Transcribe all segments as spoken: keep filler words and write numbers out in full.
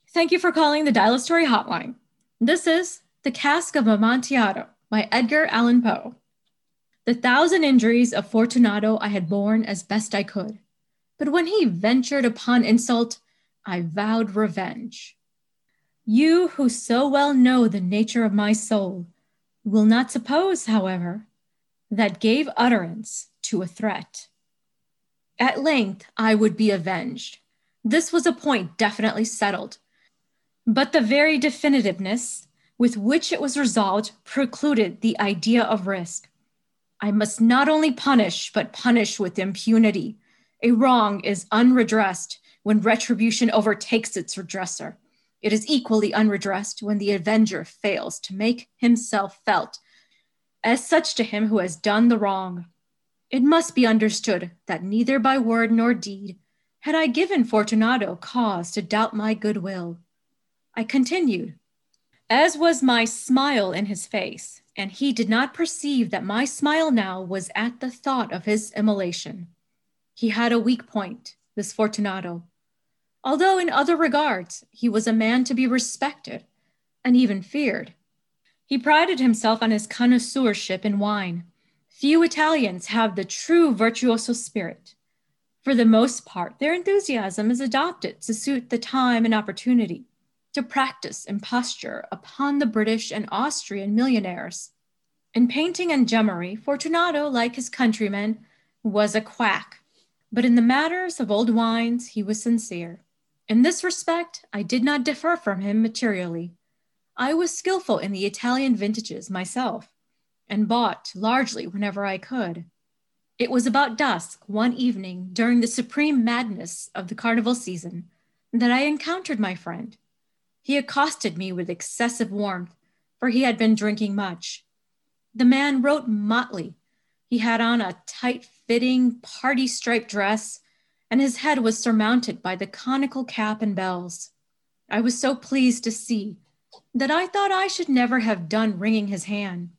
Thank you for calling the Dial a Story hotline. This is The Cask of Amontillado by Edgar Allan Poe. The thousand injuries of Fortunato I had borne as best I could, but when he ventured upon insult, I vowed revenge. You who so well know the nature of my soul will not suppose, however, that gave utterance to a threat. At length I would be avenged. This was a point definitely settled, but the very definitiveness with which it was resolved precluded the idea of risk. I must not only punish, but punish with impunity. A wrong is unredressed when retribution overtakes its redresser. It is equally unredressed when the avenger fails to make himself felt as such to him who has done the wrong. It must be understood that neither by word nor deed had I given Fortunato cause to doubt my goodwill. I continued, as was my smile in his face, and he did not perceive that my smile now was at the thought of his immolation. He had a weak point, this Fortunato, although in other regards he was a man to be respected and even feared. He prided himself on his connoisseurship in wine. Few Italians have the true virtuoso spirit. For the most part, their enthusiasm is adopted to suit the time and opportunity, to practice imposture upon the British and Austrian millionaires. In painting and gemmery, Fortunato, like his countrymen, was a quack, but in the matters of old wines he was sincere. In this respect, I did not differ from him materially. I was skillful in the Italian vintages myself, and bought largely whenever I could. It was about dusk one evening during the supreme madness of the carnival season that I encountered my friend. He accosted me with excessive warmth, for he had been drinking much. The man wrote motley. He had on a tight-fitting, party-striped dress, and his head was surmounted by the conical cap and bells. I was so pleased to see that I thought I should never have done wringing his hand.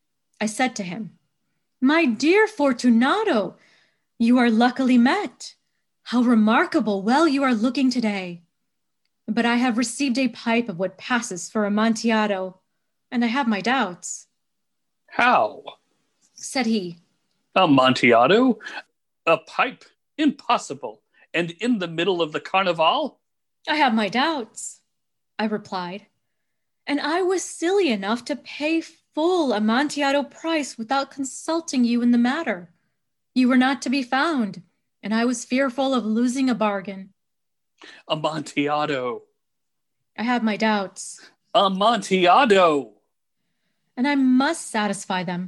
I said to him, "My dear Fortunato, you are luckily met. How remarkable well you are looking today. But I have received a pipe of what passes for Amontillado, and I have my doubts." "How?" said he. "Amontillado? A pipe? Impossible. And in the middle of the Carnival?" "I have my doubts," I replied. "And I was silly enough to pay full Amontillado price without consulting you in the matter. You were not to be found, and I was fearful of losing a bargain." "Amontillado." "I have my doubts." "Amontillado." "And I must satisfy them."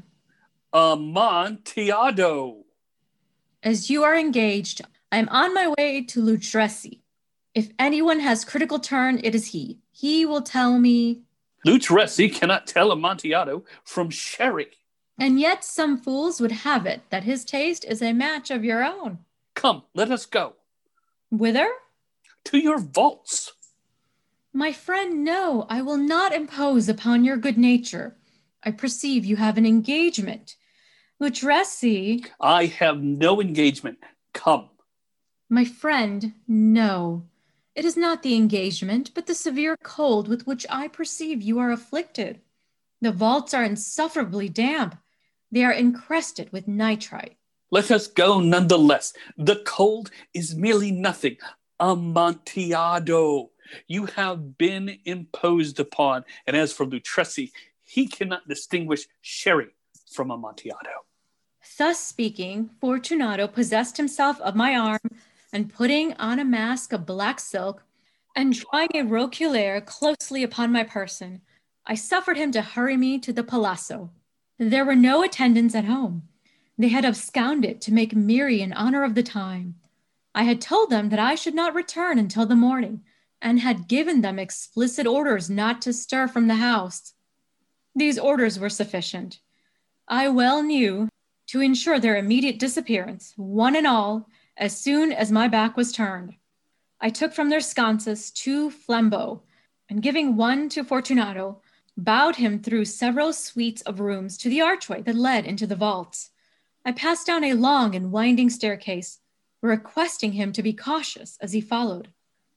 "Amontillado." "As you are engaged, I am on my way to Luchesi. If anyone has critical turn, it is he. He will tell me—" "Luchesi cannot tell Amontillado from sherry." "And yet some fools would have it that his taste is a match of your own." "Come, let us go." "Whither?" "To your vaults." "My friend, no, I will not impose upon your good nature. I perceive you have an engagement. Luchesi—" "I have no engagement. Come." "My friend, no. It is not the engagement, but the severe cold with which I perceive you are afflicted. The vaults are insufferably damp. They are encrusted with nitrite." "Let us go nonetheless. The cold is merely nothing. Amontillado, you have been imposed upon. And as for Luchesi, he cannot distinguish sherry from Amontillado." Thus speaking, Fortunato possessed himself of my arm, and putting on a mask of black silk, and drawing a roquelaire closely upon my person, I suffered him to hurry me to the palazzo. There were no attendants at home. They had absconded to make merry in honor of the time. I had told them that I should not return until the morning, and had given them explicit orders not to stir from the house. These orders were sufficient, I well knew, to ensure their immediate disappearance, one and all, as soon as my back was turned. I took from their sconces two flambeaux, and giving one to Fortunato, bowed him through several suites of rooms to the archway that led into the vaults. I passed down a long and winding staircase, requesting him to be cautious as he followed.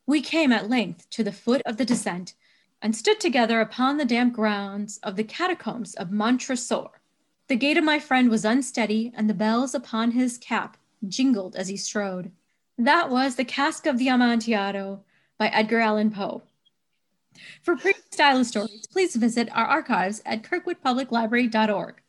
We came at length to the foot of the descent and stood together upon the damp grounds of the catacombs of Montresor. The gait of my friend was unsteady, and the bells upon his cap jingled as he strode. That was The Cask of the Amontillado by Edgar Allan Poe. For previous style stories, please visit our archives at kirkwood public library dot org.